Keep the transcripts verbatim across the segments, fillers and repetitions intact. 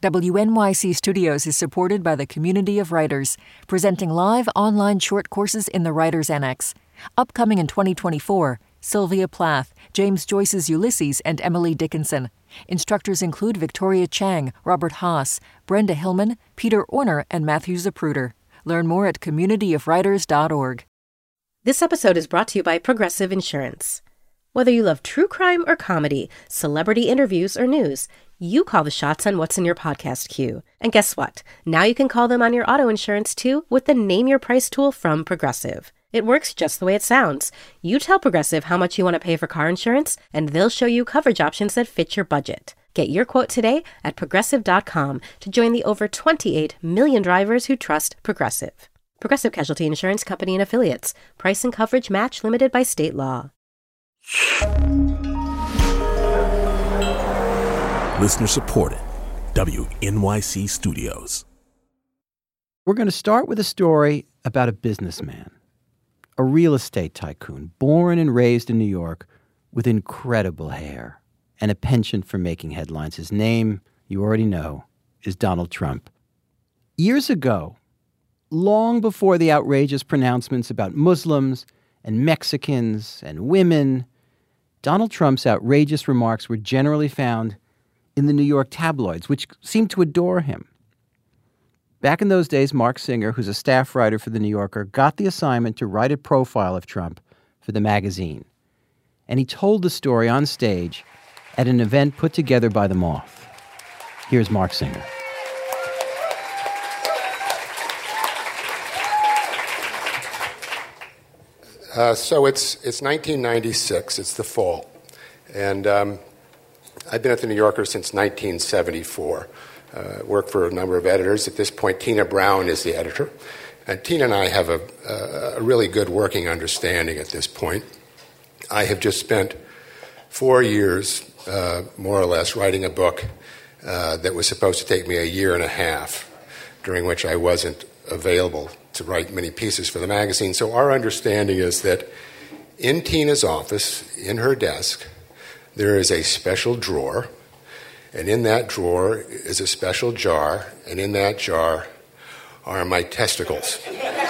W N Y C Studios is supported by the Community of Writers, presenting live online short courses in the Writers Annex. Upcoming in twenty twenty-four, Sylvia Plath, James Joyce's Ulysses, and Emily Dickinson. Instructors include Victoria Chang, Robert Haas, Brenda Hillman, Peter Orner, and Matthew Zapruder. Learn more at community of writers dot org. This episode is brought to you by Progressive Insurance. Whether you love true crime or comedy, celebrity interviews or news, you call the shots on what's in your podcast queue. And guess what? Now you can call them on your auto insurance too with the Name Your Price tool from Progressive. It works just the way it sounds. You tell Progressive how much you want to pay for car insurance, and they'll show you coverage options that fit your budget. Get your quote today at progressive dot com to join the over twenty-eight million drivers who trust Progressive. Progressive Casualty Insurance Company and Affiliates. Price and coverage match limited by state law. Listener supported. W N Y C Studios. We're going to start with a story about a businessman, a real estate tycoon, born and raised in New York with incredible hair and a penchant for making headlines. His name, you already know, is Donald Trump. Years ago, long before the outrageous pronouncements about Muslims and Mexicans and women, Donald Trump's outrageous remarks were generally found in the New York tabloids, which seemed to adore him. Back in those days, Mark Singer, who's a staff writer for The New Yorker, got the assignment to write a profile of Trump for the magazine. And he told the story on stage at an event put together by The Moth. Here's Mark Singer. Uh, so it's it's nineteen ninety-six. It's the fall, and um, I've been at the New Yorker since nineteen seventy-four. Uh, worked for a number of editors. At this point, Tina Brown is the editor, and Tina and I have a, a, a really good working understanding at this point. I have just spent four years, uh, more or less, writing a book uh, that was supposed to take me a year and a half, during which I wasn't available to write many pieces for the magazine. So our understanding is that in Tina's office, in her desk, there is a special drawer, and in that drawer is a special jar, and in that jar are my testicles.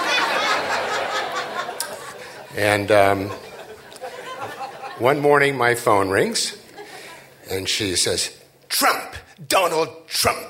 And um, one morning my phone rings, and she says, "Trump, Donald Trump.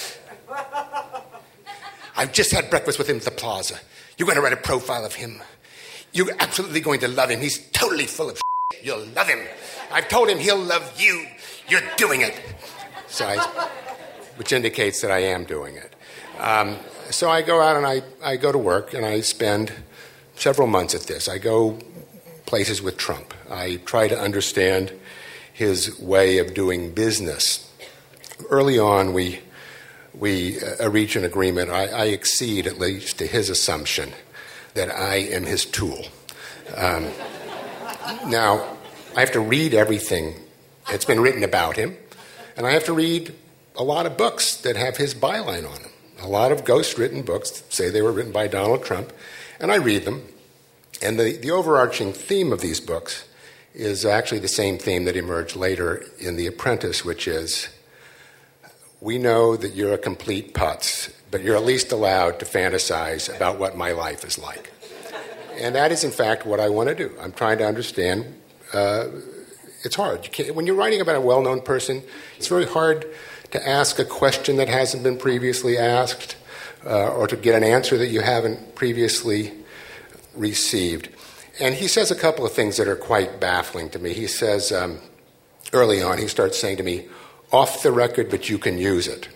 I've just had breakfast with him at the plaza. You're going to write a profile of him. You're absolutely going to love him. He's totally full of shit. You'll love him. I've told him he'll love you. You're doing it." So I, which indicates that I am doing it. Um, so I go out and I, I go to work, and I spend several months at this. I go places with Trump. I try to understand his way of doing business. Early on, we... we uh, reach an agreement. I, I accede, at least, to his assumption that I am his tool. Um, now, I have to read everything that's been written about him, and I have to read a lot of books that have his byline on them. A lot of ghost-written books that say they were written by Donald Trump, and I read them. And the, the overarching theme of these books is actually the same theme that emerged later in The Apprentice, which is, we know that you're a complete putz, but you're at least allowed to fantasize about what my life is like. And that is, in fact, what I want to do. I'm trying to understand. Uh, it's hard. You can't, when you're writing about a well-known person, it's very hard to ask a question that hasn't been previously asked, uh, or to get an answer that you haven't previously received. And he says a couple of things that are quite baffling to me. He says, um, early on, he starts saying to me, "Off the record, but you can use it."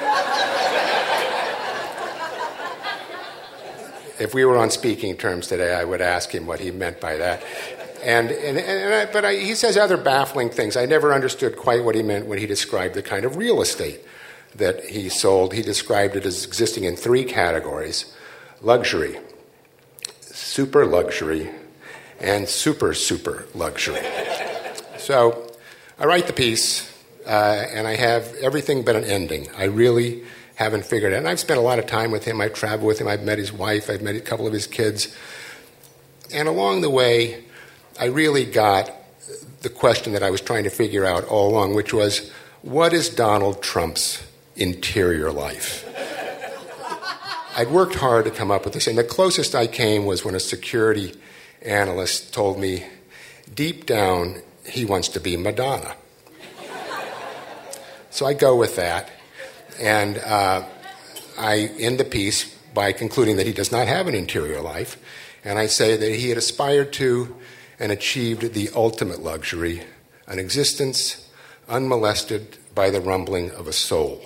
If we were on speaking terms today, I would ask him what he meant by that. And, and, and I, but I, he says other baffling things. I never understood quite what he meant when he described the kind of real estate that he sold. He described it as existing in three categories: luxury, super luxury, and super, super luxury. So I write the piece. Uh, and I have everything but an ending. I really haven't figured it out. And I've spent a lot of time with him. I've traveled with him. I've met his wife. I've met a couple of his kids. And along the way, I really got the question that I was trying to figure out all along, which was, what is Donald Trump's interior life. I'd worked hard to come up with this, and the closest I came was when a security analyst told me, deep down, he wants to be Madonna. So I go with that, and uh, I end the piece by concluding that he does not have an interior life, and I say that he had aspired to and achieved the ultimate luxury, an existence unmolested by the rumbling of a soul.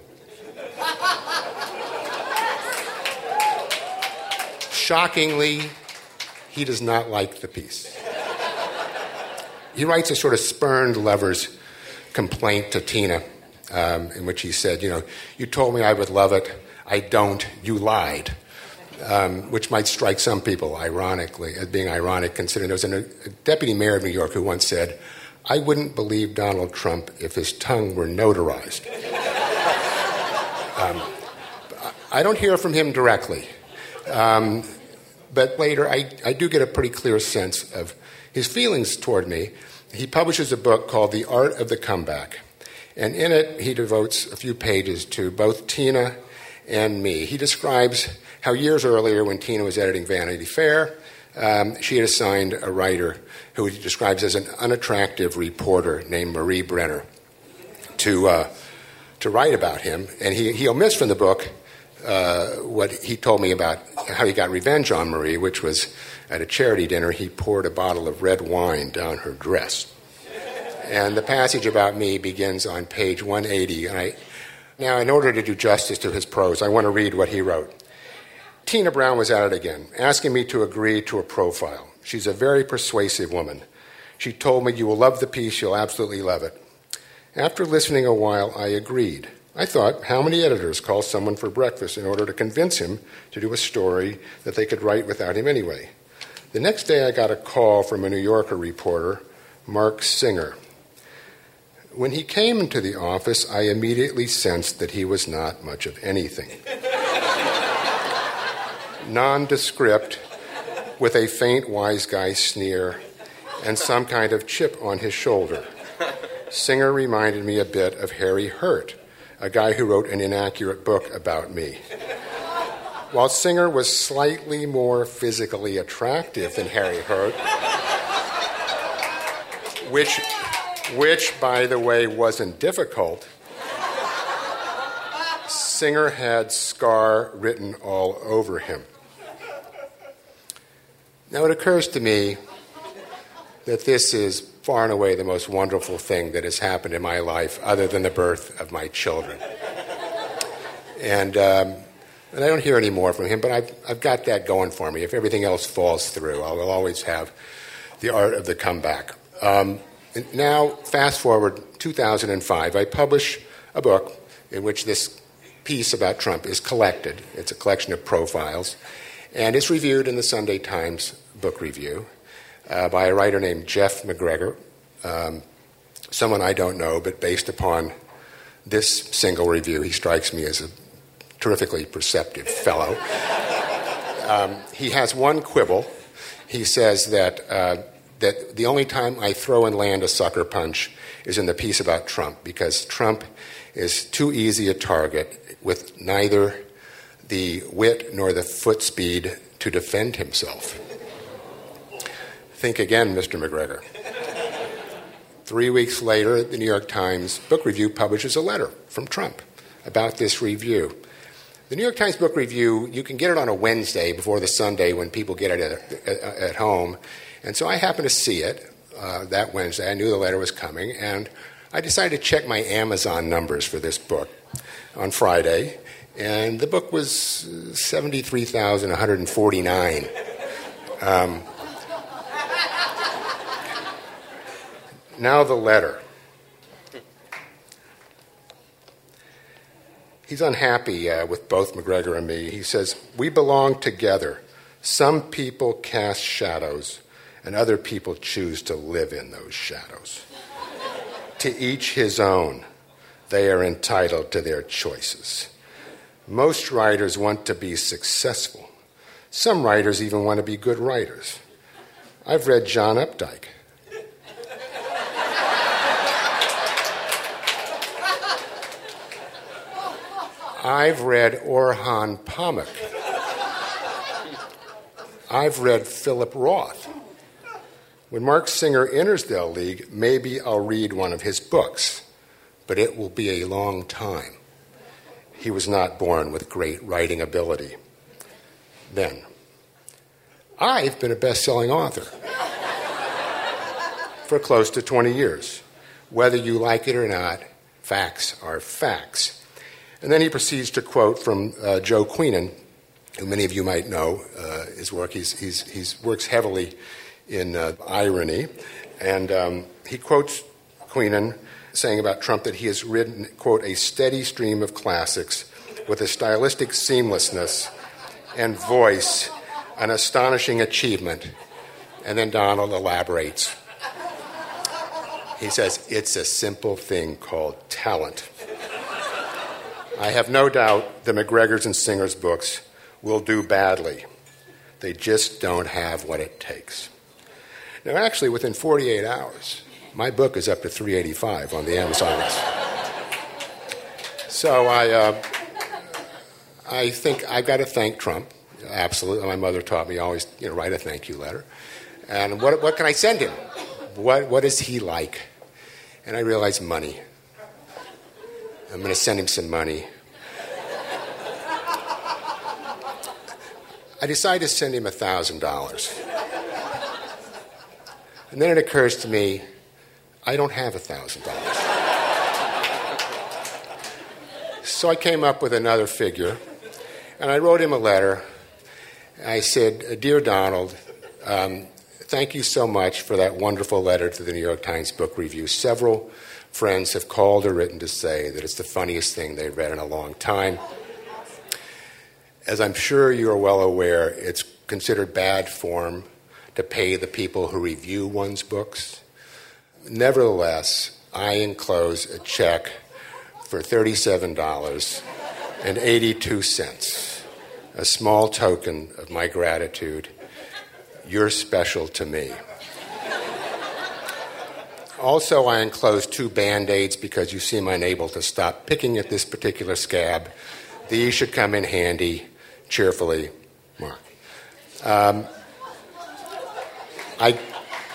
Shockingly, he does not like the piece. He writes a sort of spurned lover's complaint to Tina, um, in which he said, you know, you told me I would love it. I don't. You lied. Um, which might strike some people, ironically, as being ironic, considering there was an, a deputy mayor of New York who once said, I wouldn't believe Donald Trump if his tongue were notarized. um, I don't hear from him directly. Um, but later, I, I do get a pretty clear sense of his feelings toward me. He publishes a book called The Art of the Comeback. And in it, he devotes a few pages to both Tina and me. He describes how years earlier, when Tina was editing Vanity Fair, um, she had assigned a writer who he describes as an unattractive reporter named Marie Brenner to uh, to write about him. And he, he omits from the book uh, what he told me about how he got revenge on Marie, which was at a charity dinner, he poured a bottle of red wine down her dress. And the passage about me begins on page one eighty. And I, now, in order to do justice to his prose, I want to read what he wrote. Tina Brown was at it again, asking me to agree to a profile. She's a very persuasive woman. She told me, you will love the piece, you'll absolutely love it. After listening a while, I agreed. I thought, how many editors call someone for breakfast in order to convince him to do a story that they could write without him anyway? The next day, I got a call from a New Yorker reporter, Mark Singer. When he came into the office, I immediately sensed that he was not much of anything. Nondescript, with a faint wise guy sneer and some kind of chip on his shoulder. Singer reminded me a bit of Harry Hurt, a guy who wrote an inaccurate book about me. While Singer was slightly more physically attractive than Harry Hurt, which, which, by the way, wasn't difficult, Singer had Scar written all over him. Now, it occurs to me that this is far and away the most wonderful thing that has happened in my life other than the birth of my children. And, um, and I don't hear any more from him, but I've, I've got that going for me. If everything else falls through, I will always have The Art of the Comeback. Um, now, fast forward two thousand five, I publish a book in which this piece about Trump is collected. It's a collection of profiles, and it's reviewed in the Sunday Times Book Review uh, by a writer named Jeff McGregor, um, someone I don't know, but based upon this single review, he strikes me as a terrifically perceptive fellow. um, he has one quibble. He says that uh, that the only time I throw and land a sucker punch is in the piece about Trump, because Trump is too easy a target with neither the wit nor the foot speed to defend himself. Think again, Mister McGregor. Three weeks later, the New York Times Book Review publishes a letter from Trump about this review. The New York Times Book Review, you can get it on a Wednesday before the Sunday when people get it at, at, at home. And so I happened to see it uh, that Wednesday. I knew the letter was coming, and I decided to check my Amazon numbers for this book on Friday, and the book was seventy-three thousand one hundred forty-nine. Um, now the letter. He's unhappy uh, with both McGregor and me. He says, we belong together. Some people cast shadows, and other people choose to live in those shadows. To each his own. They are entitled to their choices. Most writers want to be successful. Some writers even want to be good writers. I've read John Updike. I've read Orhan Pamuk. I've read Philip Roth. When Mark Singer enters the L-League, maybe I'll read one of his books, but it will be a long time. He was not born with great writing ability. Then, I've been a best-selling author for close to twenty years. Whether you like it or not, facts are facts. And then he proceeds to quote from uh, Joe Queenan, who many of you might know uh, his work. He's, he's, he's works heavily in uh, irony. And um, he quotes Queenan saying about Trump that he has written, quote, a steady stream of classics with a stylistic seamlessness and voice, an astonishing achievement. And then Donald elaborates. He says, it's a simple thing called talent. I have no doubt the McGregor's and Singer's books will do badly. They just don't have what it takes. Now, actually, within forty-eight hours, my book is up to three eighty-five on the Amazon list. So I, uh, I think I've got to thank Trump. Absolutely. My mother taught me always, you know, write a thank you letter. And what, what can I send him? What, what is he like? And I realized money. I'm going to send him some money. I decided to send him one thousand dollars. And then it occurs to me, I don't have one thousand dollars. So I came up with another figure, and I wrote him a letter. I said, Dear Donald, um, thank you so much for that wonderful letter to the New York Times Book Review. Several friends have called or written to say that it's the funniest thing they've read in a long time. As I'm sure you are well aware, it's considered bad form to pay the people who review one's books. Nevertheless, I enclose a check for thirty-seven dollars and eighty-two cents, a small token of my gratitude. You're special to me. Also, I enclose two Band-Aids because you seem unable to stop picking at this particular scab. These should come in handy. Cheerfully, Mark. Um, I,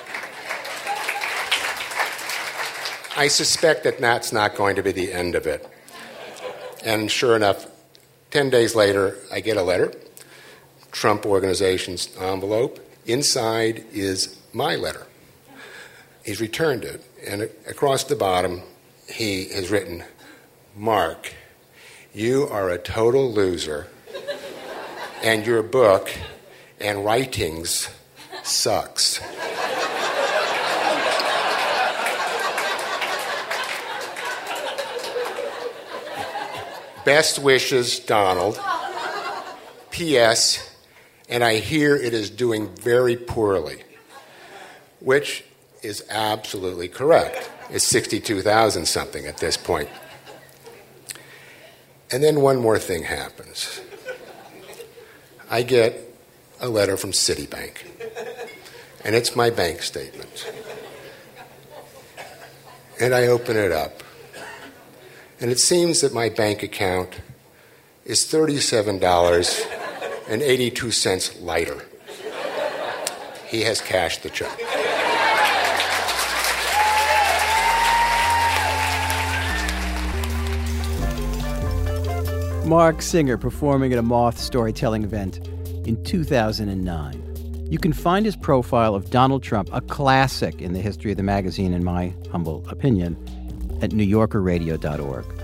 I suspect that that's not going to be the end of it. And sure enough, ten days later, I get a letter, Trump Organization's envelope. Inside is my letter. He's returned it, and across the bottom, he has written, Mark, you are a total loser, and your book and writings sucks. Best wishes, Donald. P S. And I hear it is doing very poorly, which is absolutely correct. It's sixty-two thousand something at this point. And then one more thing happens. I get a letter from Citibank, and it's my bank statement. And I open it up, and it seems that my bank account is thirty-seven dollars and eighty-two cents lighter. He has cashed the check. Mark Singer performing at a Moth storytelling event in two thousand nine. You can find his profile of Donald Trump, a classic in the history of the magazine, in my humble opinion, at new yorker radio dot org.